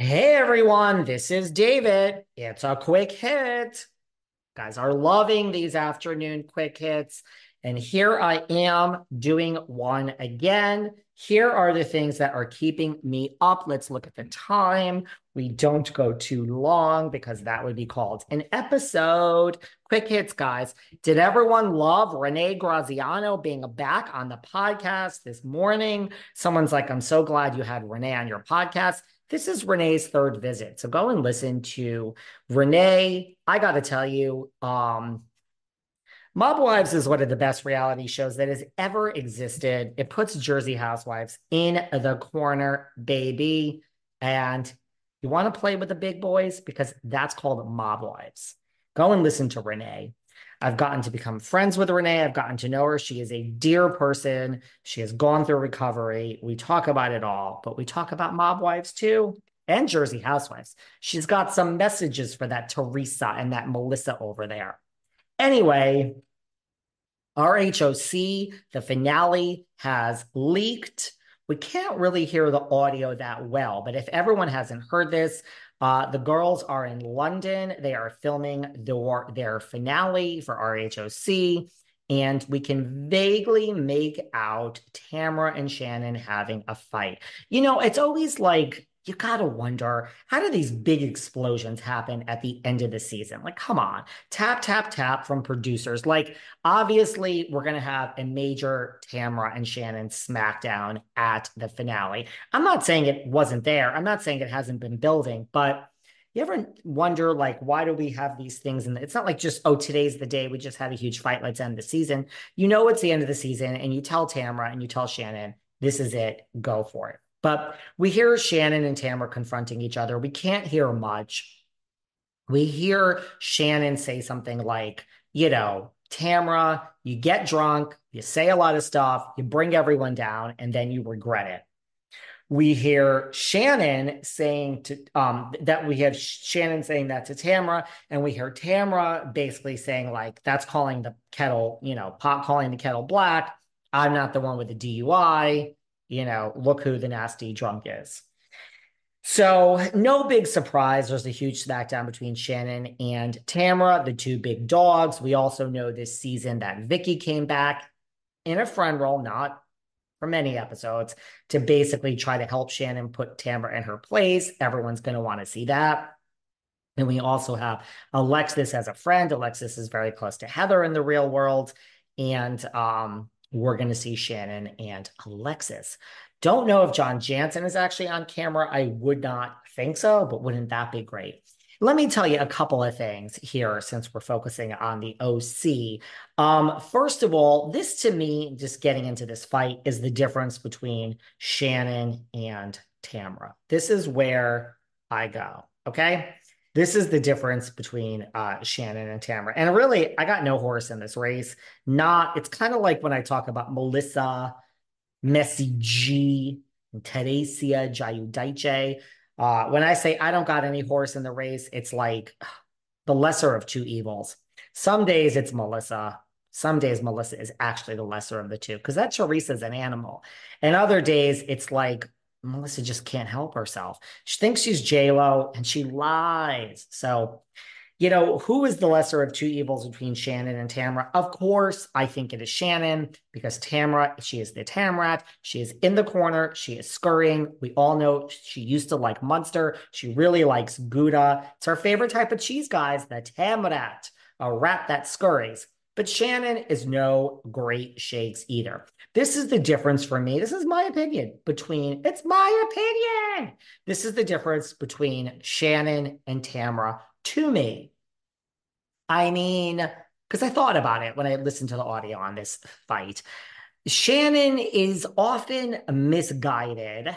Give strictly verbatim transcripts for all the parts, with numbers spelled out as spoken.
Hey everyone, this is David. It's a quick hit. Guys are loving these afternoon quick hits. And here I am doing one again. Here are the things that are keeping me up. Let's look at the time. We don't go too long because that would be called an episode. Quick hits, guys. Did everyone love Renee Graziano being back on the podcast this morning? Someone's like, I'm so glad you had Renee on your podcast. This is Renee's third visit. So go and listen to Renee. I got to tell you, um, Mob Wives is one of the best reality shows that has ever existed. It puts Jersey Housewives in the corner, baby. And you want to play with the big boys because that's called Mob Wives. Go and listen to Renee. I've gotten to become friends with Renee. I've gotten to know her. She is a dear person. She has gone through recovery. We talk about it all, but we talk about Mob Wives too and Jersey Housewives. She's got some messages for that Teresa and that Melissa over there. Anyway, R H O C, the finale has leaked. We can't really hear the audio that well, but if everyone hasn't heard this, uh, the girls are in London. They are filming their, their finale for R H O C, and we can vaguely make out Tamra and Shannon having a fight. You know, it's always like, you gotta wonder, how do these big explosions happen at the end of the season? Like, come on, tap, tap, tap from producers. Like, obviously, we're going to have a major Tamra and Shannon smackdown at the finale. I'm not saying it wasn't there. I'm not saying it hasn't been building, but you ever wonder, like, why do we have these things? And it's not like just, oh, today's the day we just had a huge fight. Let's end the season. You know, it's the end of the season, and you tell Tamra and you tell Shannon, this is it, go for it. But we hear Shannon and Tamra confronting each other. We can't hear much. We hear Shannon say something like, you know, Tamra, you get drunk, you say a lot of stuff, you bring everyone down, and then you regret it. We hear Shannon saying to um that we have Shannon saying that to Tamra, and we hear Tamra basically saying, like, that's calling the kettle, you know, pot calling the kettle black. I'm not the one with the D U I. You know, look who the nasty drunk is. So, no big surprise. There's a huge smackdown between Shannon and Tamra, the two big dogs. We also know this season that Vicky came back in a friend role, not for many episodes, to basically try to help Shannon put Tamra in her place. Everyone's going to want to see that. And we also have Alexis as a friend. Alexis is very close to Heather in the real world. And um, we're going to see Shannon and Alexis. Don't know if John Jansen is actually on camera. I would not think so, but wouldn't that be great? Let me tell you a couple of things here since we're focusing on the O C. Um, first of all, this to me, just getting into this fight, is the difference between Shannon and Tamra. This is where I go. Okay. This is the difference between uh, Shannon and Tamra. And really, I got no horse in this race. Not, it's kind of like when I talk about Melissa, Messi G, and Teresia Giudice. Uh, when I say I don't got any horse in the race, it's like the lesser of two evils. Some days it's Melissa. Some days Melissa is actually the lesser of the two because that Teresa's an animal. And other days it's like Melissa just can't help herself. She thinks she's J-Lo and she lies. So, you know, who is the lesser of two evils between Shannon and Tamra? Of course, I think it is Shannon because Tamra, she is the Tamrat. She is in the corner. She is scurrying. We all know she used to like Munster. She really likes Gouda. It's her favorite type of cheese, guys, the Tamrat, a rat that scurries. But Shannon is no great shakes either. This is the difference for me. This is my opinion between, it's my opinion. This is the difference between Shannon and Tamra to me. I mean, because I thought about it when I listened to the audio on this fight. Shannon is often misguided.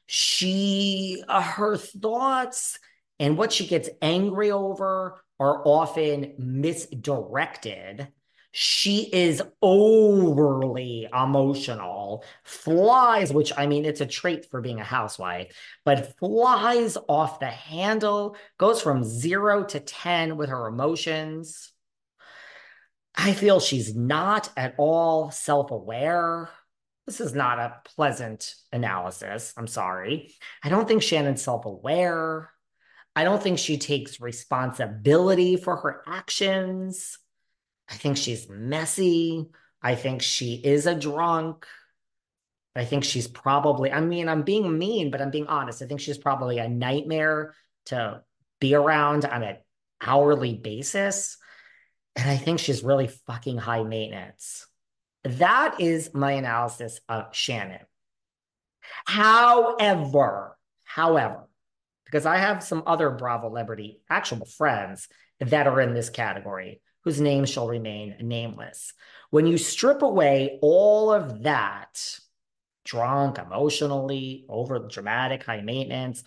She, uh, her thoughts and what she gets angry over are often misdirected. She is overly emotional, flies, which I mean, it's a trait for being a housewife, but flies off the handle, goes from zero to ten with her emotions. I feel she's not at all self aware. this is not a pleasant analysis. I'm sorry. I don't think Shannon's self-aware. I don't think she takes responsibility for her actions. I think she's messy. I think she is a drunk. I think she's probably, I mean, I'm being mean, but I'm being honest. I think she's probably a nightmare to be around on an hourly basis. And I think she's really fucking high maintenance. That is my analysis of Shannon. However, however, because I have some other Bravo Liberty actual friends that are in this category whose names shall remain nameless. When you strip away all of that, drunk, emotionally, over dramatic, high maintenance,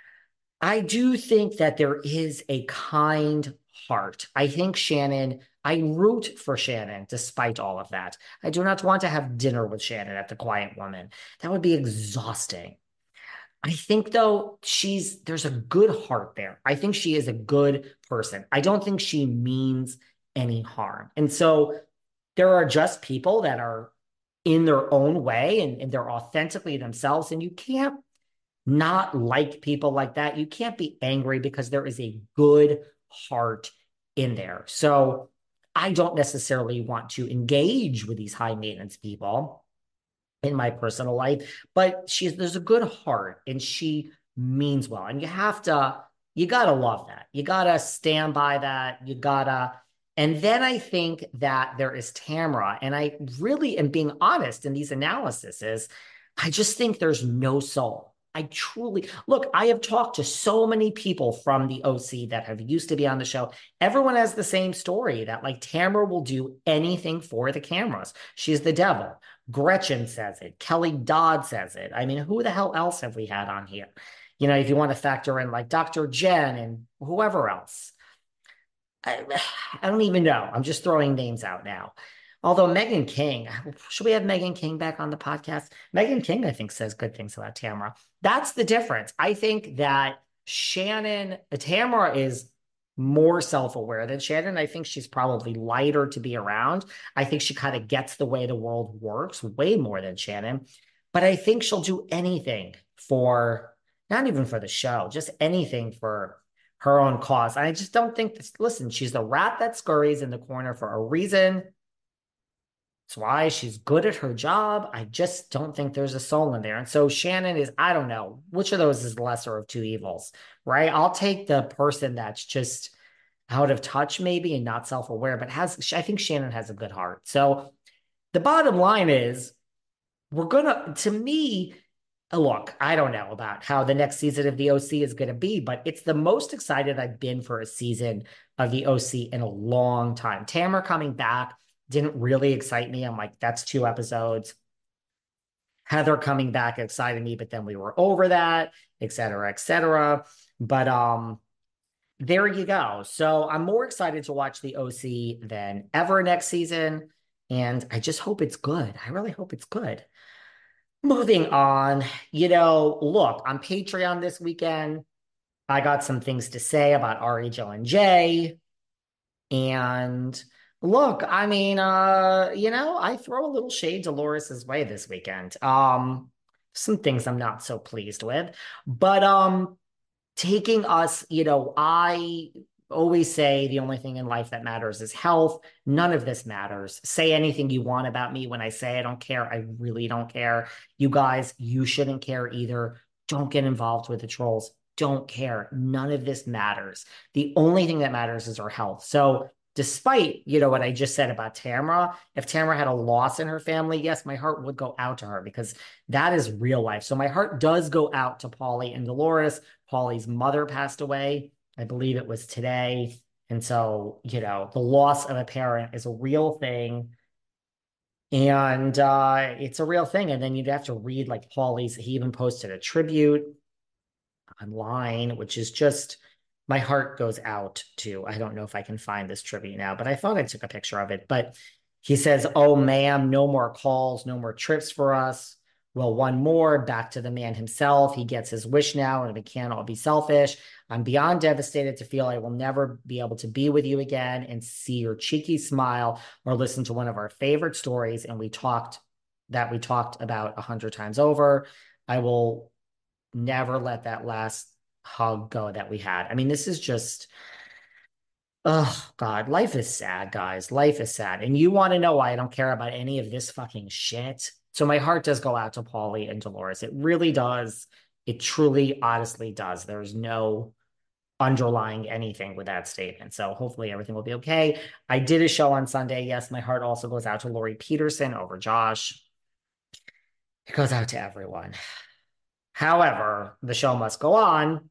I do think that there is a kind heart. I think Shannon, I root for Shannon despite all of that. I do not want to have dinner with Shannon at the Quiet Woman. That would be exhausting. I think though she's there's a good heart there. I think she is a good person. I don't think she means any harm. And so there are just people that are in their own way and, and they're authentically themselves. And you can't not like people like that. You can't be angry because there is a good heart in there. So I don't necessarily want to engage with these high maintenance people in my personal life, but she's there's a good heart and she means well. And you have to, you gotta love that. You gotta stand by that. You gotta, and then I think that there is Tamra, and I really am being honest in these analyses. I just think there's no soul. I truly look, I have talked to so many people from the O C that have used to be on the show. Everyone has the same story that like Tamra will do anything for the cameras. She's the devil. Gretchen says it. Kelly Dodd says it. I mean, who the hell else have we had on here? You know, if you want to factor in like Doctor Jen and whoever else. I, I don't even know. I'm just throwing names out now. Although Megan King, should we have Megan King back on the podcast? Megan King, I think, says good things about Tamra. That's the difference. I think that Shannon, Tamra is more self-aware than Shannon. I think she's probably lighter to be around. I think she kind of gets the way the world works way more than Shannon. But I think she'll do anything for, not even for the show, just anything for her own cause. I just don't think this, listen, she's the rat that scurries in the corner for a reason. That's why she's good at her job. I just don't think there's a soul in there. And so Shannon is, I don't know, which of those is the lesser of two evils, right? I'll take the person that's just out of touch maybe and not self-aware, but has, I think Shannon has a good heart. So the bottom line is we're going to, to me, look, I don't know about how the next season of the O C is going to be, but it's the most excited I've been for a season of the O C in a long time. Tamara coming back didn't really excite me. I'm like, that's two episodes. Heather coming back excited me, but then we were over that, et cetera, et cetera. But um, there you go. So I'm more excited to watch the O C than ever next season. And I just hope it's good. I really hope it's good. Moving on, you know, look, on Patreon this weekend, I got some things to say about R H L and J. And look, I mean, uh, you know, I throw a little shade Dolores's way this weekend. Um, some things I'm not so pleased with, but um, taking us, you know, I always say the only thing in life that matters is health. None of this matters. Say anything you want about me when I say I don't care. I really don't care. You guys, you shouldn't care either. Don't get involved with the trolls. Don't care. None of this matters. The only thing that matters is our health. So despite, you know, what I just said about Tamara, if Tamara had a loss in her family, yes, my heart would go out to her because that is real life. So my heart does go out to Paulie and Dolores. Paulie's mother passed away. I believe it was today. And so, you know, the loss of a parent is a real thing. And uh, it's a real thing. And then you'd have to read like Paulie's, he even posted a tribute online, which is just, my heart goes out to, I don't know if I can find this tribute now, but I thought I took a picture of it. But he says, oh, ma'am, no more calls, no more trips for us. Well, one more, back to the man himself. He gets his wish now, and we can't all be selfish. I'm beyond devastated to feel I will never be able to be with you again and see your cheeky smile or listen to one of our favorite stories. And we talked that we talked about a hundred times over. I will never let that last hug go that we had. I mean, this is just, oh God, life is sad, guys. Life is sad. And you want to know why I don't care about any of this fucking shit? So my heart does go out to Paulie and Dolores. It really does. It truly, honestly does. There's no underlying anything with that statement. So hopefully everything will be okay. I did a show on Sunday. Yes, my heart also goes out to Lori Peterson over Josh. It goes out to everyone. However, the show must go on.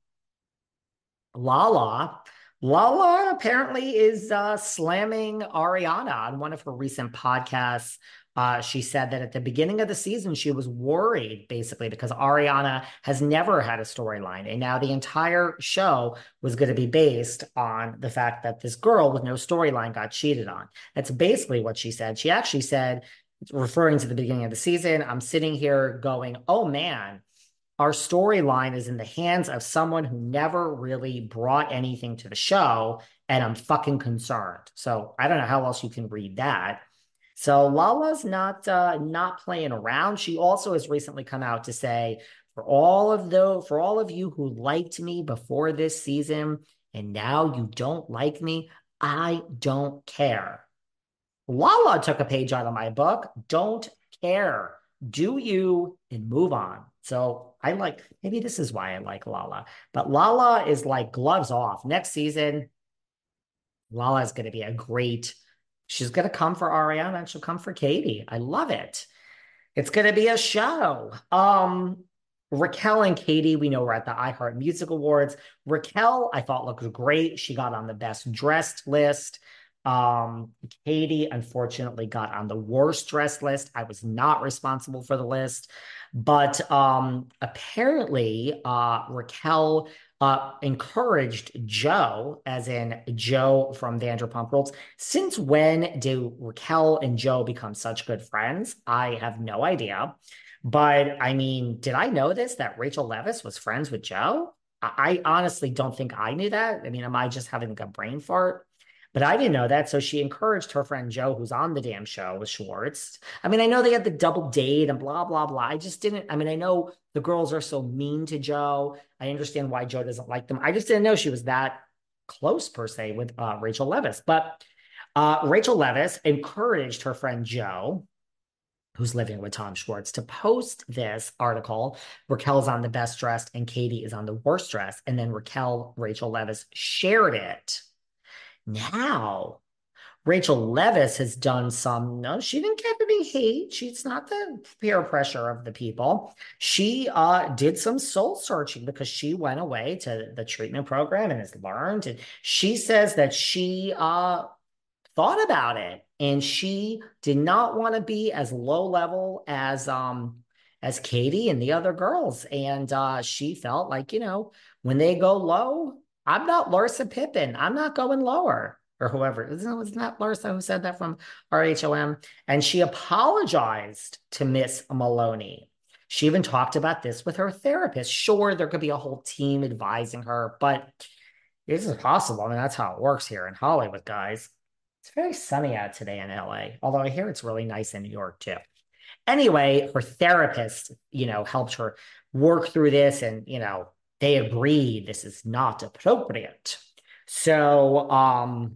Lala. Lala apparently is uh, slamming Ariana on one of her recent podcasts. Uh, she said that at the beginning of the season, she was worried basically because Ariana has never had a storyline. And now the entire show was going to be based on the fact that this girl with no storyline got cheated on. That's basically what she said. She actually said, referring to the beginning of the season, I'm sitting here going, oh man, our storyline is in the hands of someone who never really brought anything to the show, and I'm fucking concerned. So I don't know how else you can read that. So Lala's not uh, not playing around. She also has recently come out to say, for all of the for all of you who liked me before this season, and now you don't like me, I don't care. Lala took a page out of my book. Don't care. Do you and move on. So I like, maybe this is why I like Lala. But Lala is like gloves off. Next season, Lala is going to be a great, she's going to come for Ariana and she'll come for Katie. I love it. It's going to be a show. Um, Raquel and Katie, we know we're at the iHeart Music Awards. Raquel, I thought looked great. She got on the best dressed list. Um, Katie unfortunately got on the worst dressed list. I was not responsible for the list, but um, apparently uh, Raquel uh, encouraged Joe, as in Joe from Vanderpump Rules. Since when do Raquel and Joe become such good friends? I have no idea. But I mean, did I know this, that Rachel Leviss was friends with Joe? I, I honestly don't think I knew that. I mean, am I just having a brain fart? But I didn't know that. So she encouraged her friend Joe, who's on the damn show with Schwartz. I mean, I know they had the double date and blah, blah, blah. I just didn't. I mean, I know the girls are so mean to Joe. I understand why Joe doesn't like them. I just didn't know she was that close, per se, with uh, Rachel Leviss. But uh, Rachel Leviss encouraged her friend Joe, who's living with Tom Schwartz, to post this article. Raquel's on the best dressed and Katie is on the worst dressed. And then Raquel, Rachel Leviss shared it. Now, Rachel Leviss has done some, no, she didn't get any hate. She's not the peer pressure of the people. She uh, did some soul searching because she went away to the treatment program and has learned. And she says that she uh, thought about it and she did not want to be as low level as um as Katie and the other girls. And uh, she felt like, you know, when they go low, I'm not Larsa Pippen. I'm not going lower, or whoever. Isn't it not Larsa who said that from R H O M? And she apologized to Miss Maloney. She even talked about this with her therapist. Sure, there could be a whole team advising her, but this is possible. I mean, that's how it works here in Hollywood, guys. It's very sunny out today in L A, although I hear it's really nice in New York too. Anyway, her therapist, you know, helped her work through this, and, you know, they agreed this is not appropriate. So um,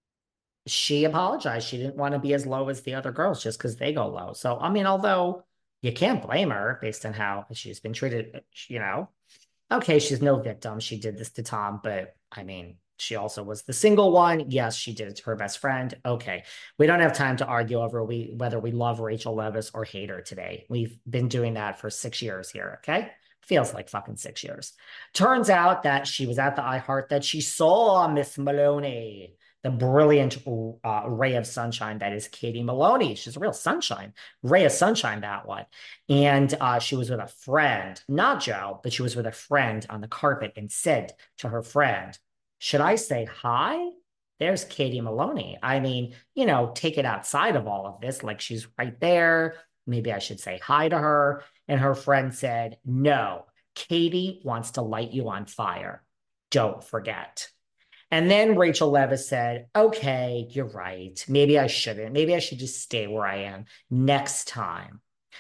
she apologized. She didn't want to be as low as the other girls just because they go low. So, I mean, although you can't blame her based on how she's been treated, you know, okay, she's no victim. She did this to Tom, but I mean, she also was the single one. Yes, she did it to her best friend. Okay. We don't have time to argue over we whether we love Rachel Leviss or hate her today. We've been doing that for six years here. Okay. Feels like fucking six years. Turns out that she was at the iHeart, that she saw Miss Maloney, the brilliant uh, ray of sunshine that is Katie Maloney. She's a real sunshine, ray of sunshine, that one. And uh, she was with a friend, not Joe, but she was with a friend on the carpet and said to her friend, should I say hi? There's Katie Maloney. I mean, you know, take it outside of all of this, like she's right there. Maybe I should say hi to her. And her friend said, no, Katie wants to light you on fire. Don't forget. And then Rachel Leviss said, okay, you're right. Maybe I shouldn't. Maybe I should just stay where I am next time.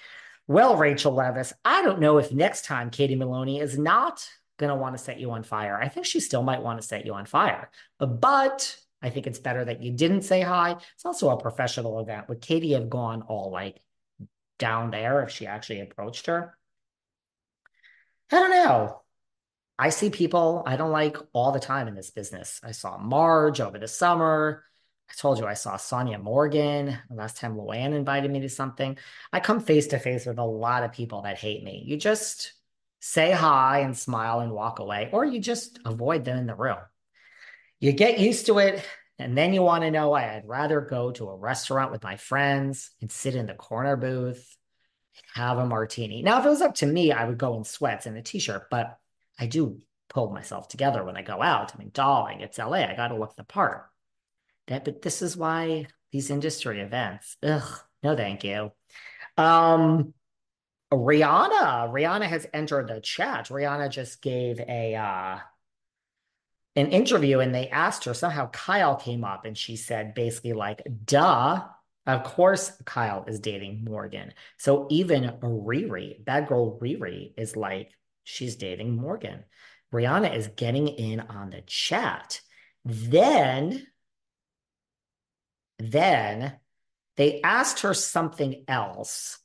Well, Rachel Leviss, I don't know if next time Katie Maloney is not going to want to set you on fire. I think she still might want to set you on fire, but I think it's better that you didn't say hi. It's also a professional event. Would Katie have gone all like down there if she actually approached her? I don't know. I see people I don't like all the time in this business. I saw Marge over the summer. I told you I saw Sonia Morgan the last time Luann invited me to something. I come face to face with a lot of people that hate me. You just say hi and smile and walk away, or you just avoid them in the room. You get used to it, and then you want to know why I'd rather go to a restaurant with my friends and sit in the corner booth, have a martini. Now, if it was up to me, I would go in sweats and a t-shirt, but I do pull myself together when I go out. I mean, darling, it's L A. I got to look the part. That, but this is why these industry events. Ugh, no, thank you. Um, Rihanna. Rihanna has entered the chat. Rihanna just gave a uh an interview and they asked her, somehow Kyle came up and she said basically like, duh, of course Kyle is dating Morgan. So even Riri, bad girl Riri is like, she's dating Morgan. Rihanna is getting in on the chat. Then, then they asked her something else.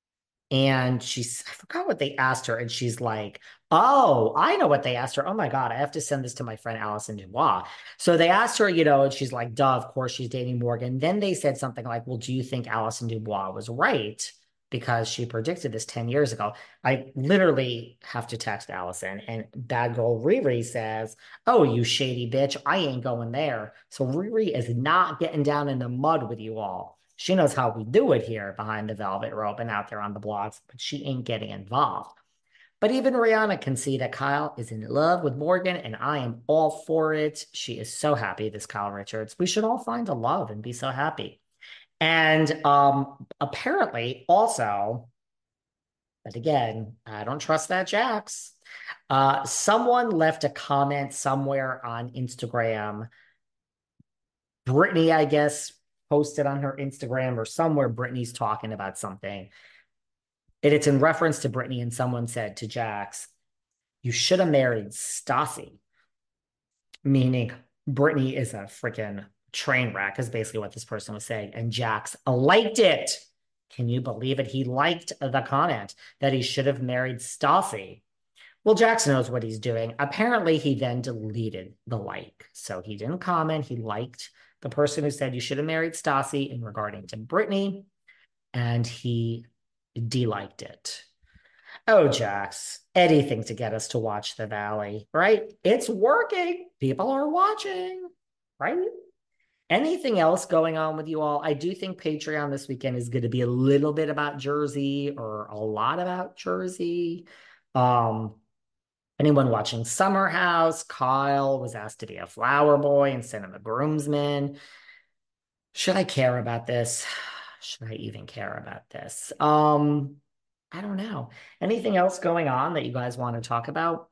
And she's, I forgot what they asked her. And she's like, oh, I know what they asked her. Oh my God, I have to send this to my friend Allison Dubois. So they asked her, you know, and she's like, duh, of course she's dating Morgan. Then they said something like, well, do you think Allison Dubois was right? Because she predicted this ten years ago. I literally have to text Allison. And bad girl Riri says, oh, you shady bitch, I ain't going there. So Riri is not getting down in the mud with you all. She knows how we do it here behind the velvet rope and out there on the blogs, but she ain't getting involved. But even Rihanna can see that Kyle is in love with Morgan, and I am all for it. She is so happy, this Kyle Richards. We should all find a love and be so happy. And um, apparently, also, but again, I don't trust that Jax. Uh, someone left a comment somewhere on Instagram. Brittany, I guess, posted on her Instagram or somewhere. Brittany's talking about something. And it's in reference to Brittany, and someone said to Jax, you should have married Stassi, meaning Brittany is a freaking train wreck, is basically what this person was saying. And Jax liked it. Can you believe it? He liked the comment that he should have married Stassi. Well, Jax knows what he's doing. Apparently, he then deleted the like. So he didn't comment. He liked the person who said you should have married Stassi in regarding to Brittany, and he deliked it. Oh, Jax, anything to get us to watch The Valley, right? It's working. People are watching, right? Anything else going on with you all? I do think Patreon this weekend is going to be a little bit about Jersey or a lot about Jersey. Um, anyone watching Summer House? Kyle was asked to be a flower boy instead of a groomsman. Should I care about this? Should I even care about this? Um, I don't know. Anything else going on that you guys want to talk about?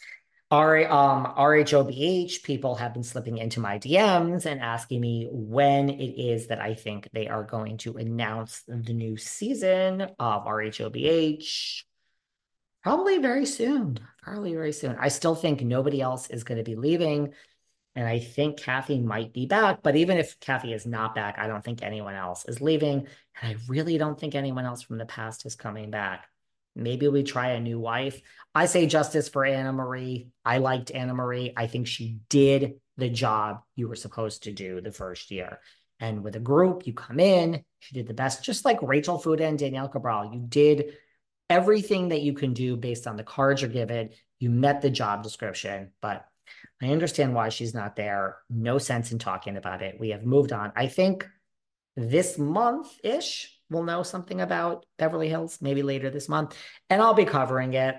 R um, R H O B H, people have been slipping into my D Ms and asking me when it is that I think they are going to announce the new season of R H O B H. Probably very soon. Probably very soon. I still think nobody else is going to be leaving. And I think Kathy might be back. But even if Kathy is not back, I don't think anyone else is leaving. And I really don't think anyone else from the past is coming back. Maybe we try a new wife. I say justice for Anna Marie. I liked Anna Marie. I think she did the job you were supposed to do the first year. And with a group, you come in, she did the best, just like Rachel Fuda and Danielle Cabral. You did everything that you can do based on the cards you're given. You met the job description, but I understand why she's not there. No sense in talking about it. We have moved on. I think this month-ish, we'll know something about Beverly Hills, maybe later this month, and I'll be covering it.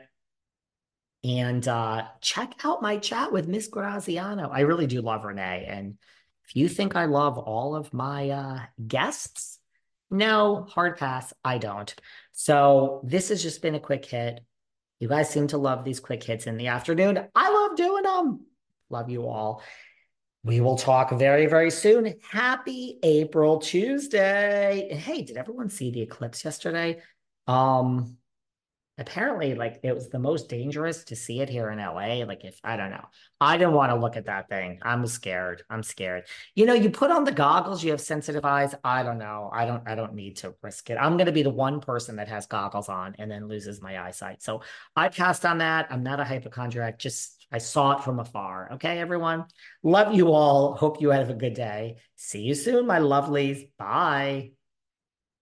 And uh, check out my chat with Miss Graziano. I really do love Renee. And if you think I love all of my uh, guests, no, hard pass, I don't. So this has just been a quick hit. You guys seem to love these quick hits in the afternoon. I love doing them. Love you all. We will talk very, very soon. Happy April Tuesday. And hey, did everyone see the eclipse yesterday? Um, Apparently, like it was the most dangerous to see it here in L A. Like, if I don't know, I didn't want to look at that thing. I'm scared. I'm scared. You know, you put on the goggles, you have sensitive eyes. I don't know. I don't, I don't need to risk it. I'm going to be the one person that has goggles on and then loses my eyesight. So I passed on that. I'm not a hypochondriac. Just I saw it from afar. Okay, everyone. Love you all. Hope you have a good day. See you soon, my lovelies. Bye.